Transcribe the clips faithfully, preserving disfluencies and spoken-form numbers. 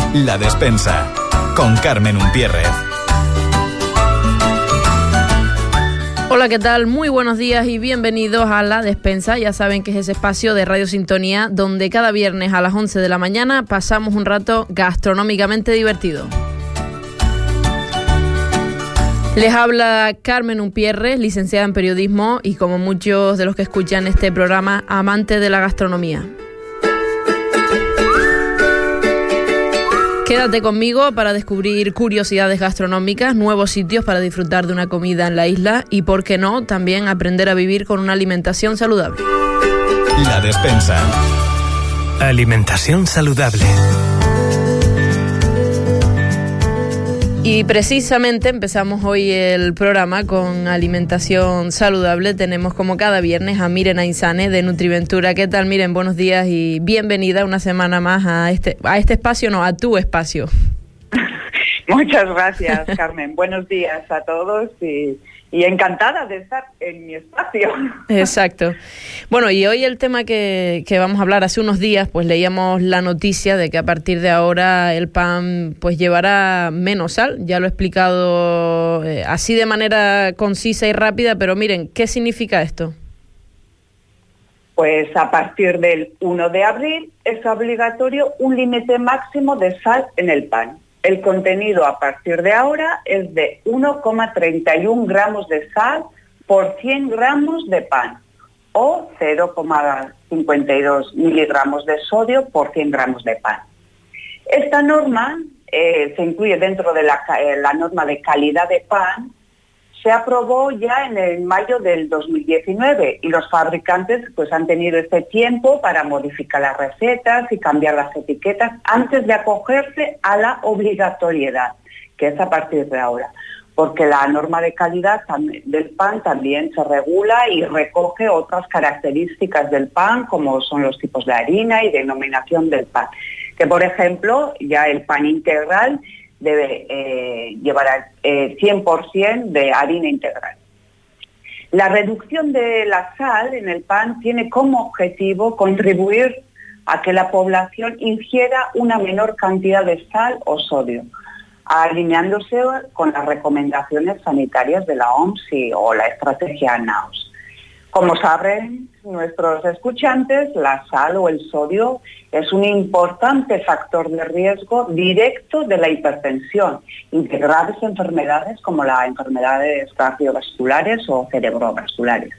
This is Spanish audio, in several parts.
La Despensa, con Carmen Umpierrez. Hola, ¿qué tal? Muy buenos días y bienvenidos a La Despensa. Ya saben que es ese espacio de Radio Sintonía donde cada viernes a las once de la mañana pasamos un rato gastronómicamente divertido. Les habla Carmen Umpierrez, licenciada en periodismo y, como muchos de los que escuchan este programa, amante de la gastronomía. Quédate conmigo para descubrir curiosidades gastronómicas, nuevos sitios para disfrutar de una comida en la isla y, por qué no, también aprender a vivir con una alimentación saludable. La Despensa. Alimentación saludable. Y precisamente empezamos hoy el programa con alimentación saludable. Tenemos, como cada viernes, a Miren Ainzane de Nutriventura. ¿Qué tal, Miren? Buenos días y bienvenida una semana más a este, a este espacio, no, a tu espacio. Muchas gracias, Carmen. Buenos días a todos y, y encantada de estar en mi espacio. Exacto. Bueno, y hoy el tema que, que vamos a hablar, hace unos días pues leíamos la noticia de que a partir de ahora el pan pues llevará menos sal. Ya lo he explicado eh, así de manera concisa y rápida, pero miren, ¿qué significa esto? Pues a partir del uno de abril es obligatorio un límite máximo de sal en el pan. El contenido a partir de ahora es de uno coma treinta y uno gramos de sal por cien gramos de pan o cero coma cincuenta y dos miligramos de sodio por cien gramos de pan. Esta norma eh, se incluye dentro de la, eh, la norma de calidad de pan. Se aprobó ya en el mayo del dos mil diecinueve y los fabricantes pues han tenido este tiempo para modificar las recetas y cambiar las etiquetas antes de acogerse a la obligatoriedad, que es a partir de ahora, porque la norma de calidad del pan también se regula y recoge otras características del pan, como son los tipos de harina y denominación del pan, que por ejemplo ya el pan integral debe eh, llevar eh, cien por ciento de harina integral. La reducción de la sal en el pan tiene como objetivo contribuir a que la población ingiera una menor cantidad de sal o sodio, alineándose con las recomendaciones sanitarias de la O M S y, o la estrategia N A O S. Como saben nuestros escuchantes, la sal o el sodio es un importante factor de riesgo directo de la hipertensión y de graves enfermedades como las enfermedades cardiovasculares o cerebrovasculares.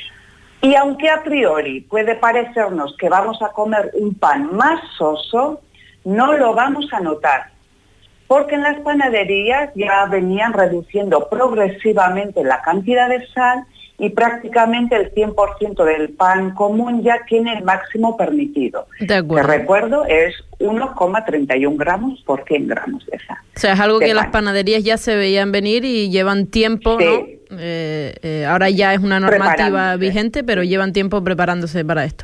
Y aunque a priori puede parecernos que vamos a comer un pan más soso, no lo vamos a notar, porque en las panaderías ya venían reduciendo progresivamente la cantidad de sal y prácticamente el cien por ciento del pan común ya tiene el máximo permitido. De acuerdo. Que recuerdo es uno coma treinta y uno gramos por cien gramos de sal. O sea, es algo que pan. Las panaderías ya se veían venir y llevan tiempo, sí. ¿no? Eh, eh, ahora ya es una normativa vigente, pero llevan tiempo preparándose para esto.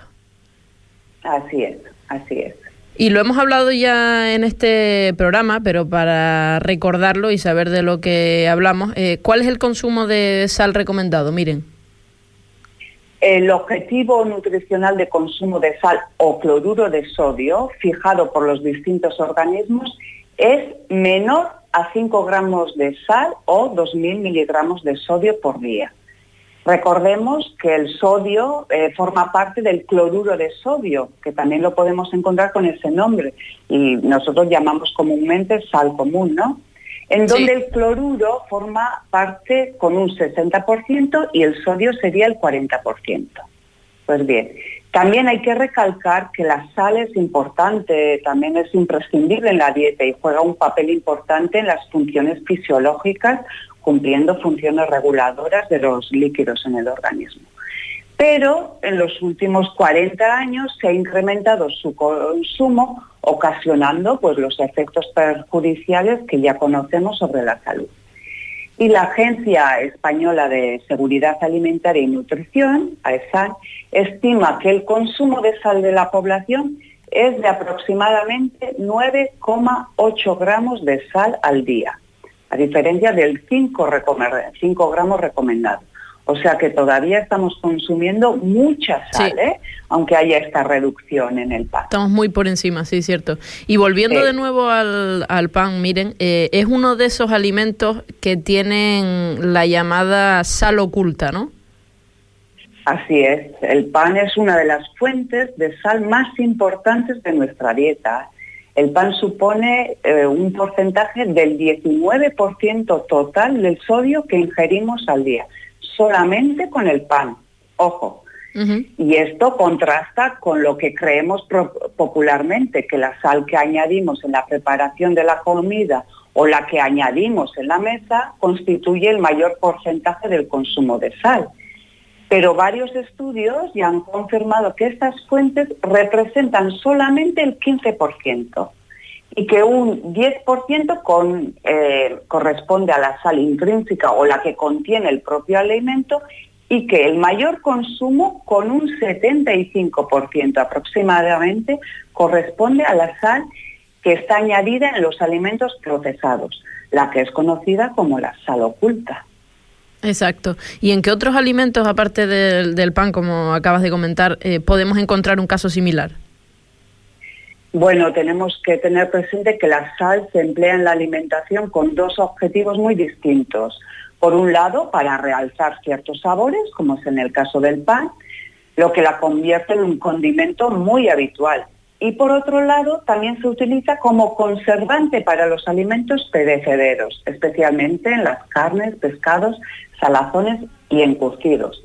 Así es, así es. Y lo hemos hablado ya en este programa, pero para recordarlo y saber de lo que hablamos, eh, ¿cuál es el consumo de sal recomendado? Miren. El objetivo nutricional de consumo de sal o cloruro de sodio, fijado por los distintos organismos, es menor a cinco gramos de sal o dos mil miligramos de sodio por día. Recordemos que el sodio eh, forma parte del cloruro de sodio, que también lo podemos encontrar con ese nombre, y nosotros llamamos comúnmente sal común, ¿no? En donde sí. El cloruro forma parte con un sesenta por ciento y el sodio sería el cuarenta por ciento. Pues bien, también hay que recalcar que la sal es importante, también es imprescindible en la dieta y juega un papel importante en las funciones fisiológicas, cumpliendo funciones reguladoras de los líquidos en el organismo. Pero en los últimos cuarenta años se ha incrementado su consumo, ocasionando pues, los efectos perjudiciales que ya conocemos sobre la salud. Y la Agencia Española de Seguridad Alimentaria y Nutrición, AESAN, estima que el consumo de sal de la población es de aproximadamente nueve coma ocho gramos de sal al día, a diferencia del cinco gramos recomendado. O sea que todavía estamos consumiendo mucha sal, sí. ¿eh? Aunque haya esta reducción en el pan. Estamos muy por encima, sí, cierto. Y volviendo sí. de nuevo al, al pan, miren, eh, es uno de esos alimentos que tienen la llamada sal oculta, ¿no? Así es. El pan es una de las fuentes de sal más importantes de nuestra dieta. El pan supone eh, un porcentaje del diecinueve por ciento total del sodio que ingerimos al día. Solamente con el pan, ojo. Uh-huh. Y esto contrasta con lo que creemos pro- popularmente, que la sal que añadimos en la preparación de la comida o la que añadimos en la mesa constituye el mayor porcentaje del consumo de sal. Pero varios estudios ya han confirmado que estas fuentes representan solamente el quince por ciento y que un diez por ciento con, eh, corresponde a la sal intrínseca o la que contiene el propio alimento y que el mayor consumo, con un setenta y cinco por ciento aproximadamente, corresponde a la sal que está añadida en los alimentos procesados, la que es conocida como la sal oculta. Exacto. ¿Y en qué otros alimentos, aparte del, del pan, como acabas de comentar, eh, podemos encontrar un caso similar? Bueno, tenemos que tener presente que la sal se emplea en la alimentación con dos objetivos muy distintos. Por un lado, para realzar ciertos sabores, como es en el caso del pan, lo que la convierte en un condimento muy habitual. Y por otro lado, también se utiliza como conservante para los alimentos perecederos, especialmente en las carnes, pescados, salazones y encurtidos,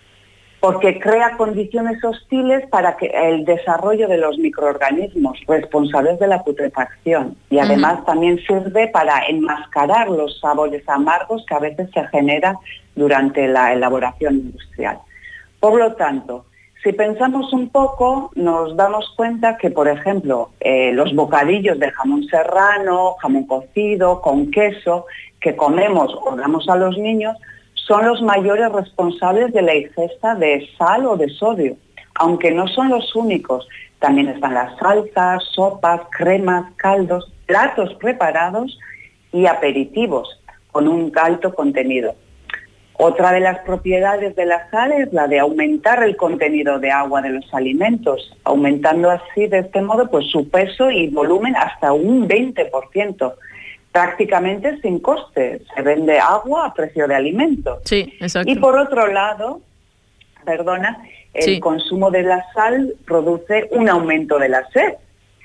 porque crea condiciones hostiles para que el desarrollo de los microorganismos responsables de la putrefacción y además uh-huh. también sirve para enmascarar los sabores amargos que a veces se generan durante la elaboración industrial. Por lo tanto, si pensamos un poco, nos damos cuenta que, por ejemplo, eh, los bocadillos de jamón serrano, jamón cocido, con queso, que comemos o damos a los niños, son los mayores responsables de la ingesta de sal o de sodio, aunque no son los únicos. También están las salsas, sopas, cremas, caldos, platos preparados y aperitivos con un alto contenido. Otra de las propiedades de la sal es la de aumentar el contenido de agua de los alimentos, aumentando así de este modo pues su peso y volumen hasta un veinte por ciento. Prácticamente sin coste, se vende agua a precio de alimento. Sí, exacto. Y por otro lado, perdona, el sí. consumo de la sal produce un aumento de la sed,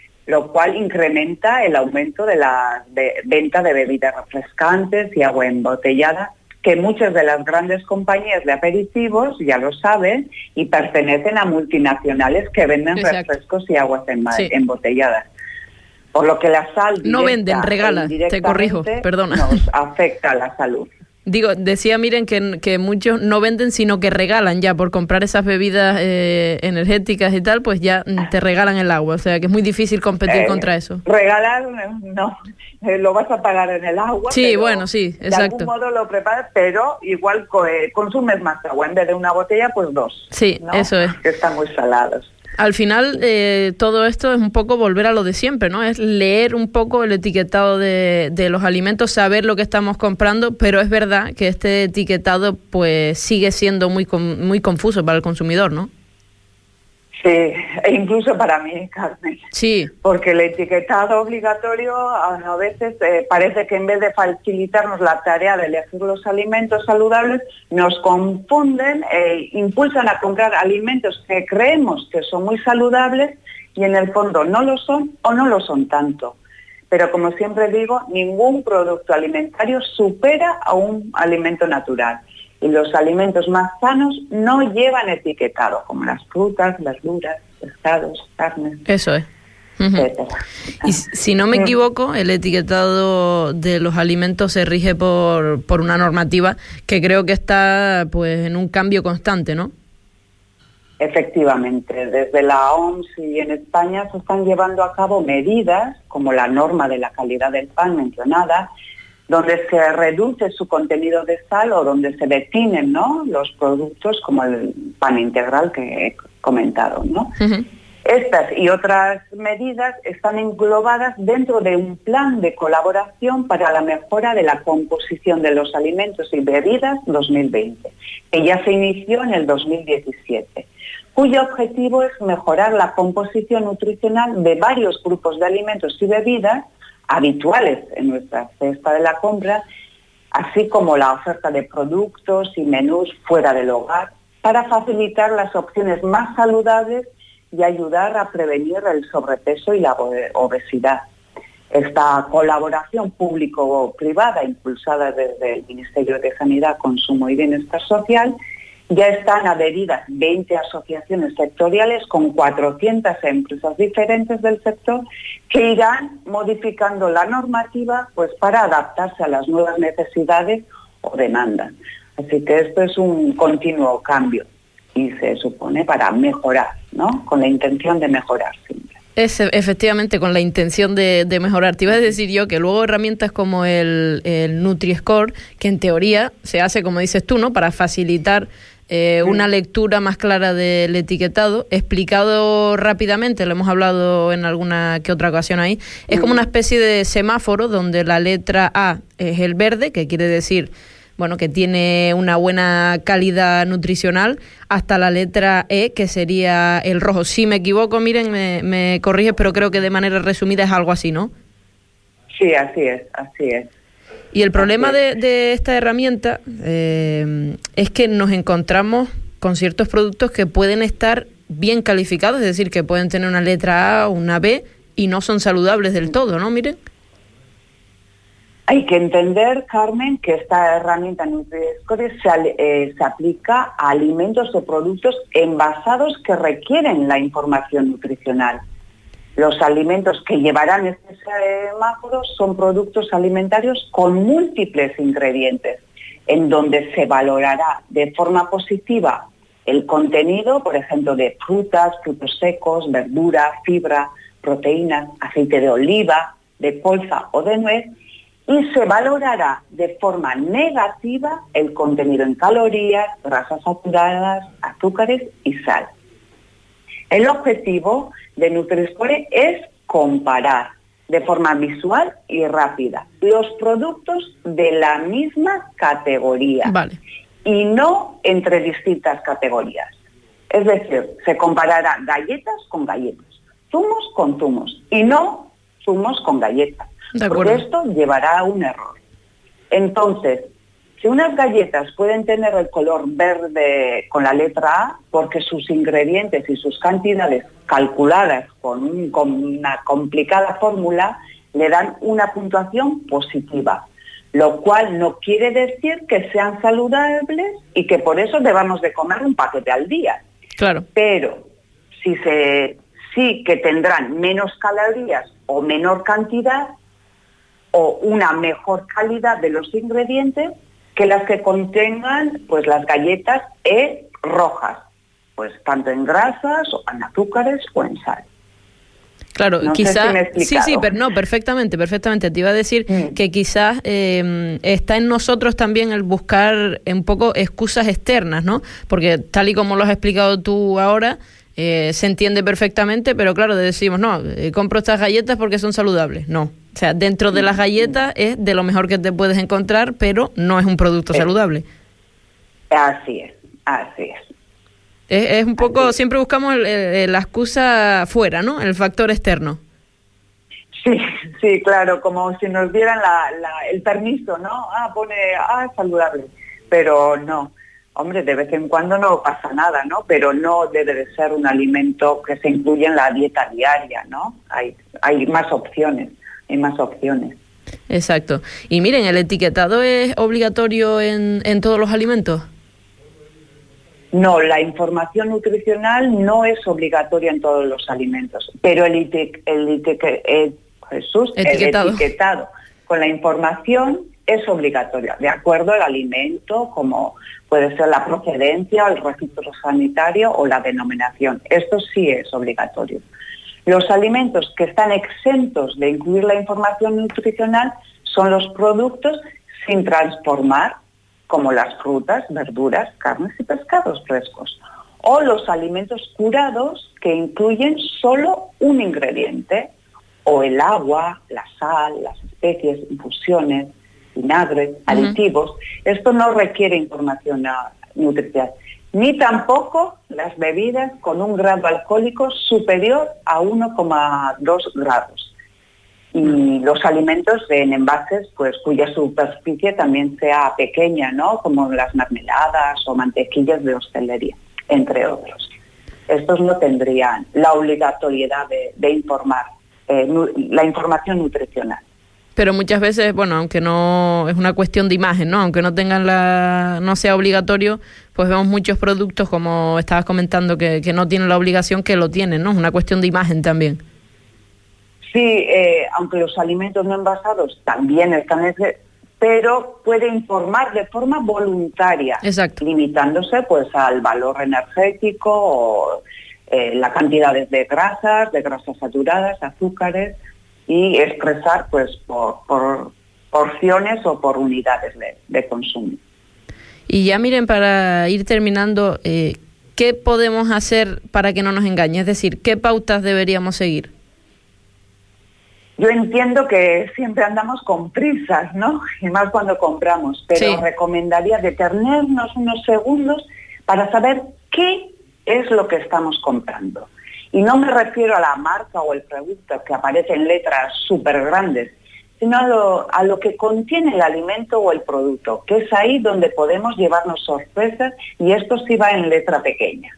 lo cual incrementa el aumento de la de venta de bebidas refrescantes y agua embotellada, que muchas de las grandes compañías de aperitivos ya lo saben y pertenecen a multinacionales que venden exacto. refrescos y aguas sí. embotelladas. Por lo que la sal no venden, regala, te corrijo, perdona. Nos afecta a la salud. Digo, decía, miren, que, que muchos no venden, sino que regalan ya por comprar esas bebidas eh, energéticas y tal, pues ya te regalan el agua. O sea, que es muy difícil competir eh, contra eso. Regalar, no, eh, lo vas a pagar en el agua. Sí, bueno, sí, exacto. De algún modo lo preparas, pero igual eh, consumes más agua. En vez de una botella, pues dos. Sí, ¿no? Eso es. Que están muy salados. Al final, eh, todo esto es un poco volver a lo de siempre, ¿no? Es leer un poco el etiquetado de, de los alimentos, saber lo que estamos comprando, pero es verdad que este etiquetado pues sigue siendo muy muy confuso para el consumidor, ¿no? Sí, e incluso para mí, Carmen. Sí. Porque el etiquetado obligatorio a, a veces eh, parece que en vez de facilitarnos la tarea de elegir los alimentos saludables, nos confunden e impulsan a comprar alimentos que creemos que son muy saludables y en el fondo no lo son o no lo son tanto. Pero como siempre digo, ningún producto alimentario supera a un alimento natural. Y los alimentos más sanos no llevan etiquetado, como las frutas, verduras, pescados, carnes. Eso es. Uh-huh. Etcétera. Y si no me equivoco, el etiquetado de los alimentos se rige por, por una normativa que creo que está pues en un cambio constante, ¿no? Efectivamente, desde la O M S y en España se están llevando a cabo medidas, como la norma de la calidad del pan mencionada, donde se reduce su contenido de sal o donde se definen, ¿no?, los productos como el pan integral que he comentado, ¿no? Uh-huh. Estas y otras medidas están englobadas dentro de un plan de colaboración para la mejora de la composición de los alimentos y bebidas dos mil veinte, que ya se inició en el dos mil diecisiete, cuyo objetivo es mejorar la composición nutricional de varios grupos de alimentos y bebidas habituales en nuestra cesta de la compra, así como la oferta de productos y menús fuera del hogar, para facilitar las opciones más saludables y ayudar a prevenir el sobrepeso y la obesidad. Esta colaboración público-privada, impulsada desde el Ministerio de Sanidad, Consumo y Bienestar Social, ya están adheridas veinte asociaciones sectoriales con cuatrocientas empresas diferentes del sector que irán modificando la normativa pues, para adaptarse a las nuevas necesidades o demandas. Así que esto es un continuo cambio y se supone para mejorar, ¿no? Con la intención de mejorar siempre. Es efectivamente con la intención de, de mejorar. Te iba a decir yo que luego herramientas como el, el Nutri-Score, que en teoría se hace, como dices tú, ¿no? Para facilitar eh, sí. una lectura más clara del etiquetado, explicado rápidamente, lo hemos hablado en alguna que otra ocasión ahí, es sí. como una especie de semáforo donde la letra A es el verde, que quiere decir bueno, que tiene una buena calidad nutricional, hasta la letra E, que sería el rojo. Si me equivoco, miren, me, me corriges, pero creo que de manera resumida es algo así, ¿no? Sí, así es, así es. Y el problema de, de esta herramienta eh, es que nos encontramos con ciertos productos que pueden estar bien calificados, es decir, que pueden tener una letra A o una B y no son saludables del todo, ¿no? Miren. Hay que entender, Carmen, que esta herramienta Nutri-Score se, eh, se aplica a alimentos o productos envasados que requieren la información nutricional. Los alimentos que llevarán este semáforo son productos alimentarios con múltiples ingredientes, en donde se valorará de forma positiva el contenido, por ejemplo, de frutas, frutos secos, verdura, fibra, proteínas, aceite de oliva, de colza o de nuez, y se valorará de forma negativa el contenido en calorías, grasas saturadas, azúcares y sal. El objetivo de Nutri-Score es comparar de forma visual y rápida los productos de la misma categoría, vale. y no entre distintas categorías. Es decir, se comparará galletas con galletas, zumos con zumos y no zumos con galletas. Porque esto llevará a un error. Entonces, si unas galletas pueden tener el color verde con la letra A, porque sus ingredientes y sus cantidades calculadas con, un, con una complicada fórmula le dan una puntuación positiva, lo cual no quiere decir que sean saludables y que por eso debamos de comer un paquete al día. Claro. Pero si se, sí que tendrán menos calorías o menor cantidad, o una mejor calidad de los ingredientes que las que contengan pues las galletas E rojas, pues tanto en grasas, o en azúcares o en sal. Claro, no quizás, sé si me he explicado. sí, sí, pero no, perfectamente, perfectamente. Te iba a decir mm. que quizás eh, está en nosotros también el buscar un poco excusas externas, ¿no? Porque tal y como lo has explicado tú ahora, eh, se entiende perfectamente, pero claro, decimos, no, eh, compro estas galletas porque son saludables. No. O sea, dentro de las galletas es de lo mejor que te puedes encontrar, pero no es un producto es, saludable. Así es, así es. Es, es un poco, siempre buscamos el, el, la excusa fuera, ¿no? El factor externo. Sí, sí, claro, como si nos dieran la, la, el permiso, ¿no? Ah, pone, ah, saludable. Pero no, hombre, de vez en cuando no pasa nada, ¿no? Pero no debe de ser un alimento que se incluya en la dieta diaria, ¿no? Hay, hay más opciones. Hay más opciones. Exacto. Y miren, ¿el etiquetado es obligatorio en, en todos los alimentos? No, la información nutricional no es obligatoria en todos los alimentos, pero el, eti- el, eti- el, Jesús, etiquetado. el etiquetado con la información es obligatorio, de acuerdo al alimento, como puede ser la procedencia, el registro sanitario o la denominación. Esto sí es obligatorio. Los alimentos que están exentos de incluir la información nutricional son los productos sin transformar, como las frutas, verduras, carnes y pescados frescos, o los alimentos curados que incluyen solo un ingrediente, o el agua, la sal, las especies, infusiones, vinagres, uh-huh. aditivos. Esto no requiere información nutricional, ni tampoco las bebidas con un grado alcohólico superior a uno coma dos grados. Y uh-huh. los alimentos en envases pues cuya superficie también sea pequeña, ¿no? Como las mermeladas o mantequillas de hostelería, entre otros. Estos no tendrían la obligatoriedad de, de informar eh, nu- la información nutricional. Pero muchas veces, bueno, aunque no es una cuestión de imagen, ¿no? Aunque no tengan la, no sea obligatorio, pues vemos muchos productos, como estabas comentando, que, que no tienen la obligación, que lo tienen, ¿no? Es una cuestión de imagen también. Sí, eh, aunque los alimentos no envasados también están, ese, pero puede informar de forma voluntaria, exacto, limitándose pues al valor energético o eh, la cantidad de grasas, de grasas saturadas, azúcares, y expresar pues por, por porciones o por unidades de, de consumo. Y ya miren, para ir terminando, eh, ¿qué podemos hacer para que no nos engañe? Es decir, ¿qué pautas deberíamos seguir? Yo entiendo que siempre andamos con prisas, ¿no? Y más cuando compramos, pero sí. recomendaría detenernos unos segundos para saber qué es lo que estamos comprando. Y no me refiero a la marca o el producto que aparece en letras súper grandes, sino a lo, a lo que contiene el alimento o el producto, que es ahí donde podemos llevarnos sorpresas, y esto sí va en letra pequeña.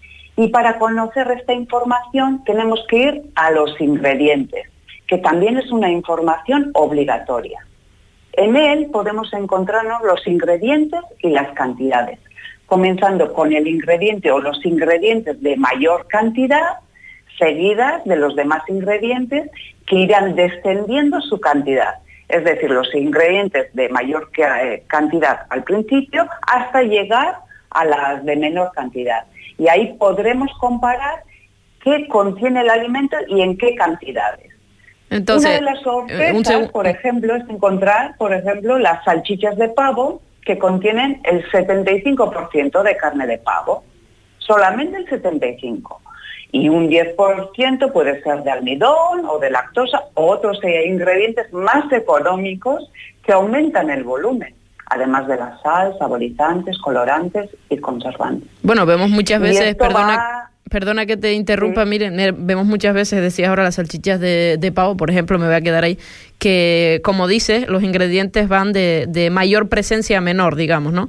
Y para conocer esta información tenemos que ir a los ingredientes, que también es una información obligatoria. En él podemos encontrarnos los ingredientes y las cantidades, comenzando con el ingrediente o los ingredientes de mayor cantidad, seguidas de los demás ingredientes que irán descendiendo su cantidad. Es decir, los ingredientes de mayor cantidad al principio hasta llegar a las de menor cantidad. Y ahí podremos comparar qué contiene el alimento y en qué cantidades. Entonces, una de las sorpresas, por ejemplo, es encontrar, por ejemplo, las salchichas de pavo que contienen el setenta y cinco por ciento de carne de pavo. Solamente el setenta y cinco por ciento. Y un diez por ciento puede ser de almidón o de lactosa, o otros ingredientes más económicos que aumentan el volumen, además de la sal, saborizantes, colorantes y conservantes. Bueno, vemos muchas veces, perdona, va... perdona que te interrumpa, sí. Miren, vemos muchas veces, decías ahora, las salchichas de, de pavo, por ejemplo, me voy a quedar ahí, que como dices, los ingredientes van de, de mayor presencia a menor, digamos, ¿no?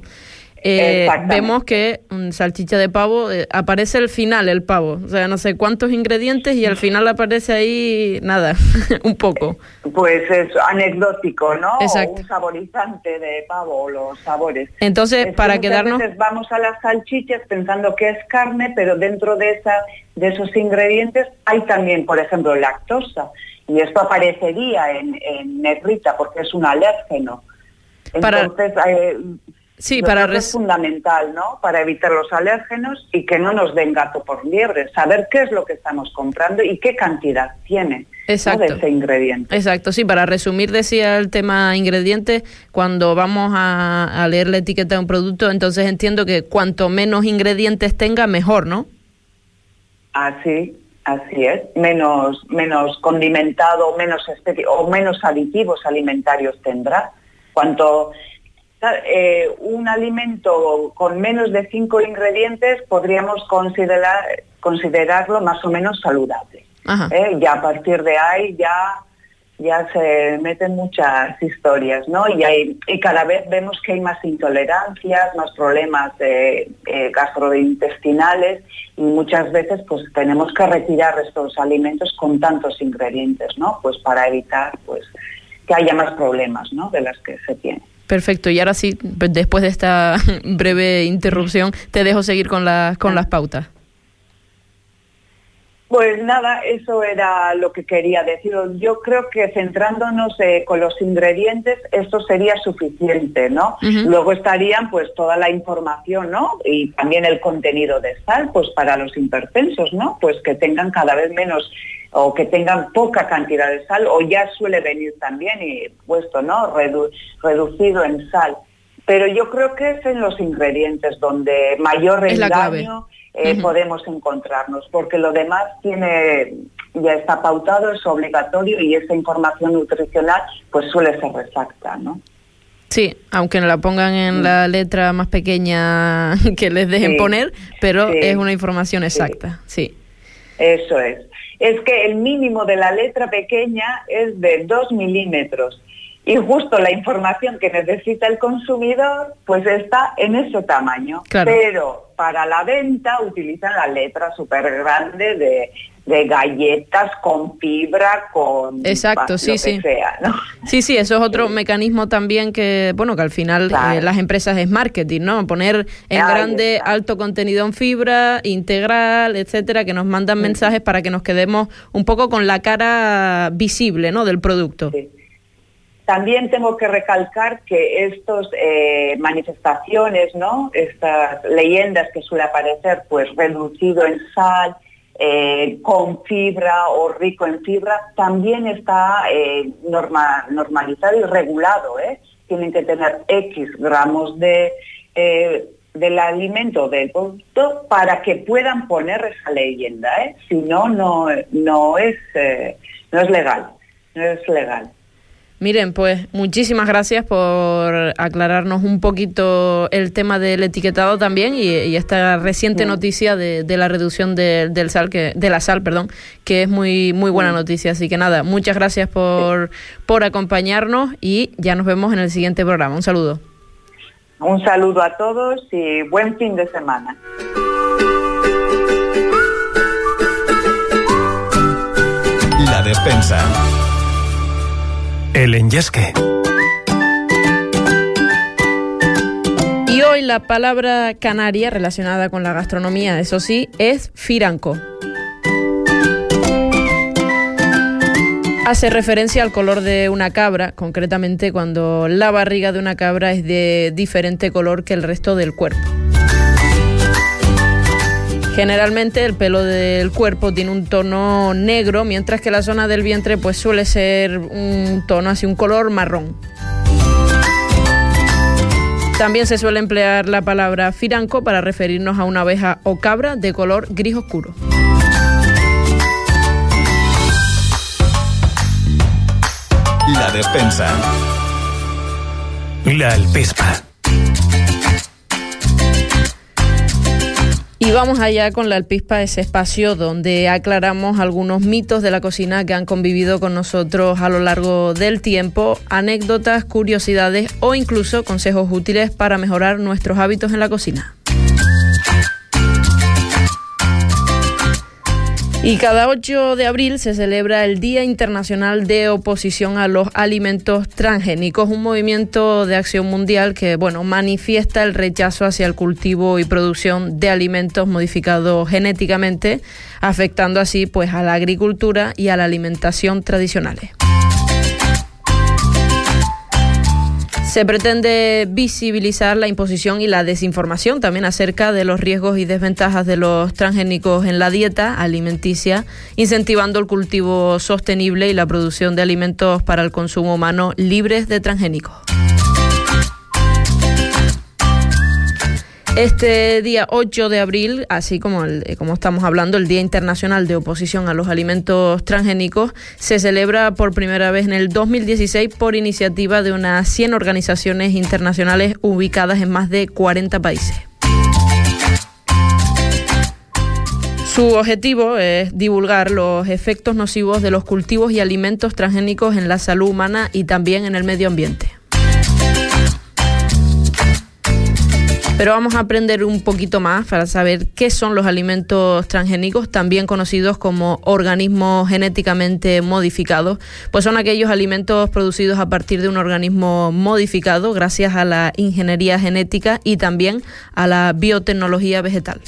Eh, vemos que um, salchicha de pavo, eh, aparece al final el pavo, o sea, no sé cuántos ingredientes y al final aparece ahí nada, un poco. Pues es anecdótico, ¿no? Exacto. O un saborizante de pavo, o los sabores. Entonces, es para que quedarnos... veces vamos a las salchichas pensando que es carne, pero dentro de, esa, de esos ingredientes hay también, por ejemplo, lactosa, y esto aparecería en, en negrita porque es un alérgeno. Entonces... Para... Eh, Sí, para res... es fundamental, ¿no? Para evitar los alérgenos y que no nos den gato por liebre, saber qué es lo que estamos comprando y qué cantidad tiene, ¿no? de ese ingrediente. Exacto, sí, para resumir, decía el tema ingredientes, cuando vamos a, a leer la etiqueta de un producto, entonces entiendo que cuanto menos ingredientes tenga, mejor, ¿no? Así, así es, menos, menos condimentado, menos estético o menos aditivos alimentarios tendrá. Cuanto... Eh, un alimento con menos de cinco ingredientes podríamos considerar considerarlo más o menos saludable. ¿eh? Ya a partir de ahí ya ya se meten muchas historias, ¿no? Y, hay, y cada vez vemos que hay más intolerancias, más problemas eh, eh, gastrointestinales, y muchas veces pues tenemos que retirar estos alimentos con tantos ingredientes, ¿no? Pues para evitar pues que haya más problemas, ¿no? De las que se tienen. Perfecto, y ahora sí, después de esta breve interrupción, te dejo seguir con, la, con las pautas. Pues nada, eso era lo que quería decir. Yo creo que centrándonos eh, con los ingredientes, esto sería suficiente, ¿no? Uh-huh. Luego estarían pues toda la información, ¿no? Y también el contenido de sal, pues para los hipertensos, ¿no? Pues que tengan cada vez menos o que tengan poca cantidad de sal, o ya suele venir también y puesto, ¿no? Redu- reducido en sal. Pero yo creo que es en los ingredientes donde mayor engaño, eh, Uh-huh. podemos encontrarnos, porque lo demás tiene, ya está pautado, es obligatorio y esa información nutricional pues suele ser exacta, ¿no? Sí, aunque no la pongan en Sí. la letra más pequeña que les dejen Sí. poner, pero Sí. es una información exacta, sí. Eso es. Es que el mínimo de la letra pequeña es de dos milímetros y justo la información que necesita el consumidor pues está en ese tamaño. Claro. Pero para la venta utilizan la letra súper grande de, de galletas con fibra, con Exacto, lo sí, que sí. sea, ¿no? Sí, sí, eso es otro Sí. mecanismo también que, bueno, que al final Claro. eh, las empresas es marketing, ¿no? Poner en Ahí grande está. alto contenido en fibra, integral, etcétera, que nos mandan Mm. mensajes para que nos quedemos un poco con la cara visible, ¿no? Del producto. Sí. También tengo que recalcar que estas eh, manifestaciones, ¿no? Estas leyendas que suele aparecer, pues reducido en sal, eh, con fibra o rico en fibra, también está eh, norma, normalizado y regulado, ¿eh? Tienen que tener X gramos de, eh, del alimento, del producto, para que puedan poner esa leyenda, ¿eh? Si no, no, no es, eh, no es legal, no es legal. Miren, pues muchísimas gracias por aclararnos un poquito el tema del etiquetado también y, y esta reciente Mm. noticia de, de la reducción de, del sal que, de la sal, perdón, que es muy muy buena Mm. noticia. Así que nada, muchas gracias por, por acompañarnos y ya nos vemos en el siguiente programa. Un saludo. Un saludo a todos y buen fin de semana. La Despensa. El Enyasque. Y hoy la palabra canaria relacionada con la gastronomía, eso sí, es firanco. Hace referencia al color de una cabra, concretamente cuando la barriga de una cabra es de diferente color que el resto del cuerpo. Generalmente el pelo del cuerpo tiene un tono negro, mientras que la zona del vientre pues suele ser un tono así, un color marrón. También se suele emplear la palabra firanco para referirnos a una oveja o cabra de color gris oscuro. La Despensa. La Alpispa. Y vamos allá con la Alpispa, ese espacio donde aclaramos algunos mitos de la cocina que han convivido con nosotros a lo largo del tiempo, anécdotas, curiosidades o incluso consejos útiles para mejorar nuestros hábitos en la cocina. Y cada ocho de abril se celebra el Día Internacional de Oposición a los Alimentos Transgénicos, un movimiento de acción mundial que, bueno, manifiesta el rechazo hacia el cultivo y producción de alimentos modificados genéticamente, afectando así pues a la agricultura y a la alimentación tradicionales. Se pretende visibilizar la imposición y la desinformación también acerca de los riesgos y desventajas de los transgénicos en la dieta alimenticia, incentivando el cultivo sostenible y la producción de alimentos para el consumo humano libres de transgénicos. Este día ocho de abril, así como, el, como estamos hablando, el Día Internacional de Oposición a los Alimentos Transgénicos, se celebra por primera vez en el dos mil dieciséis por iniciativa de unas cien organizaciones internacionales ubicadas en más de cuarenta países. Su objetivo es divulgar los efectos nocivos de los cultivos y alimentos transgénicos en la salud humana y también en el medio ambiente. Pero vamos a aprender un poquito más para saber qué son los alimentos transgénicos, también conocidos como organismos genéticamente modificados, pues son aquellos alimentos producidos a partir de un organismo modificado gracias a la ingeniería genética y también a la biotecnología vegetal.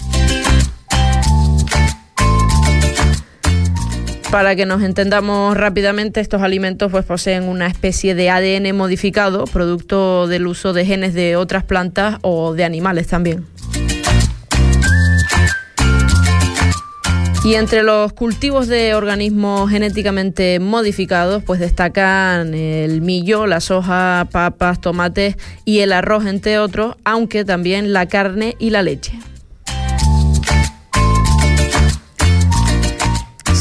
Para que nos entendamos rápidamente, estos alimentos pues poseen una especie de A D N modificado, producto del uso de genes de otras plantas o de animales también. Y entre los cultivos de organismos genéticamente modificados, pues destacan el millo, la soja, papas, tomates y el arroz, entre otros, aunque también la carne y la leche.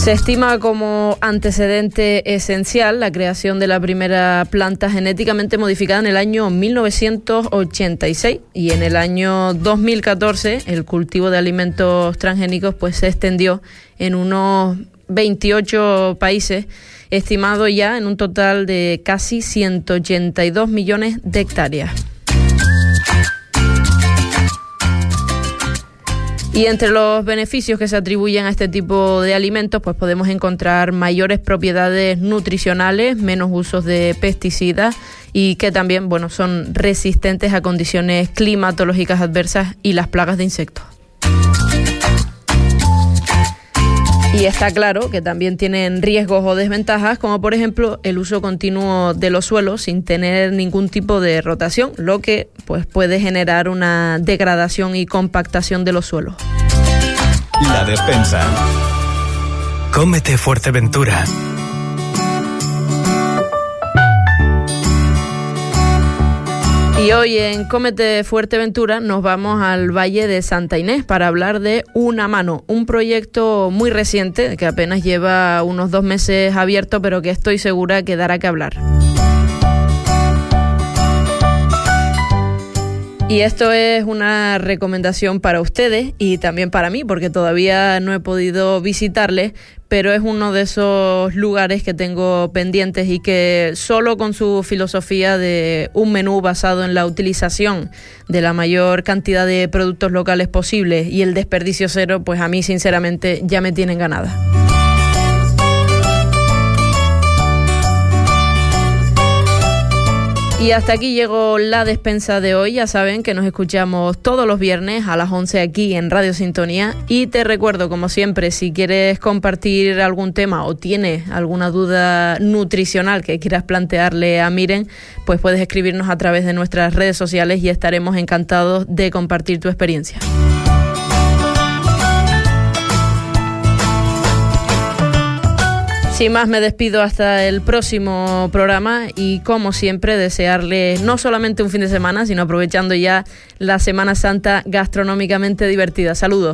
Se estima como antecedente esencial la creación de la primera planta genéticamente modificada en el año mil novecientos ochenta y seis y en el año dos mil catorce el cultivo de alimentos transgénicos pues se extendió en unos veintiocho países, estimado ya en un total de casi ciento ochenta y dos millones de hectáreas. Y entre los beneficios que se atribuyen a este tipo de alimentos, pues podemos encontrar mayores propiedades nutricionales, menos usos de pesticidas y que también, bueno, son resistentes a condiciones climatológicas adversas y las plagas de insectos. Y está claro que también tienen riesgos o desventajas, como por ejemplo el uso continuo de los suelos sin tener ningún tipo de rotación, lo que pues puede generar una degradación y compactación de los suelos. La Despensa. Cómete Fuerteventura. Y hoy en Cómete Fuerteventura nos vamos al Valle de Santa Inés para hablar de Una Mano, un proyecto muy reciente que apenas lleva unos dos meses abierto, pero que estoy segura que dará que hablar. Y esto es una recomendación para ustedes y también para mí, porque todavía no he podido visitarles, pero es uno de esos lugares que tengo pendientes y que solo con su filosofía de un menú basado en la utilización de la mayor cantidad de productos locales posibles y el desperdicio cero, pues a mí sinceramente ya me tienen ganada. Y hasta aquí llegó la despensa de hoy. Ya saben que nos escuchamos todos los viernes a las once aquí en Radio Sintonía. Y te recuerdo, como siempre, si quieres compartir algún tema o tienes alguna duda nutricional que quieras plantearle a Miren, pues puedes escribirnos a través de nuestras redes sociales y estaremos encantados de compartir tu experiencia. Sin más, me despido hasta el próximo programa y, como siempre, desearles no solamente un fin de semana, sino aprovechando ya la Semana Santa gastronómicamente divertida. Saludos.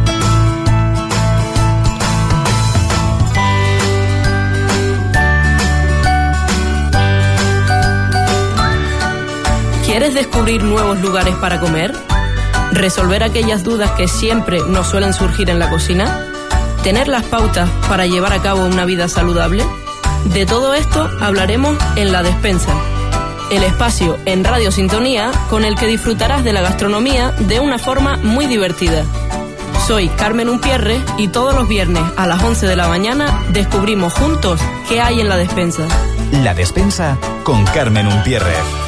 ¿Quieres descubrir nuevos lugares para comer? ¿Resolver aquellas dudas que siempre nos suelen surgir en la cocina? ¿Tener las pautas para llevar a cabo una vida saludable? De todo esto hablaremos en La Despensa, el espacio en Radio Sintonía con el que disfrutarás de la gastronomía de una forma muy divertida. Soy Carmen Umpierre y todos los viernes a las once de la mañana descubrimos juntos qué hay en La Despensa. La Despensa con Carmen Umpierre.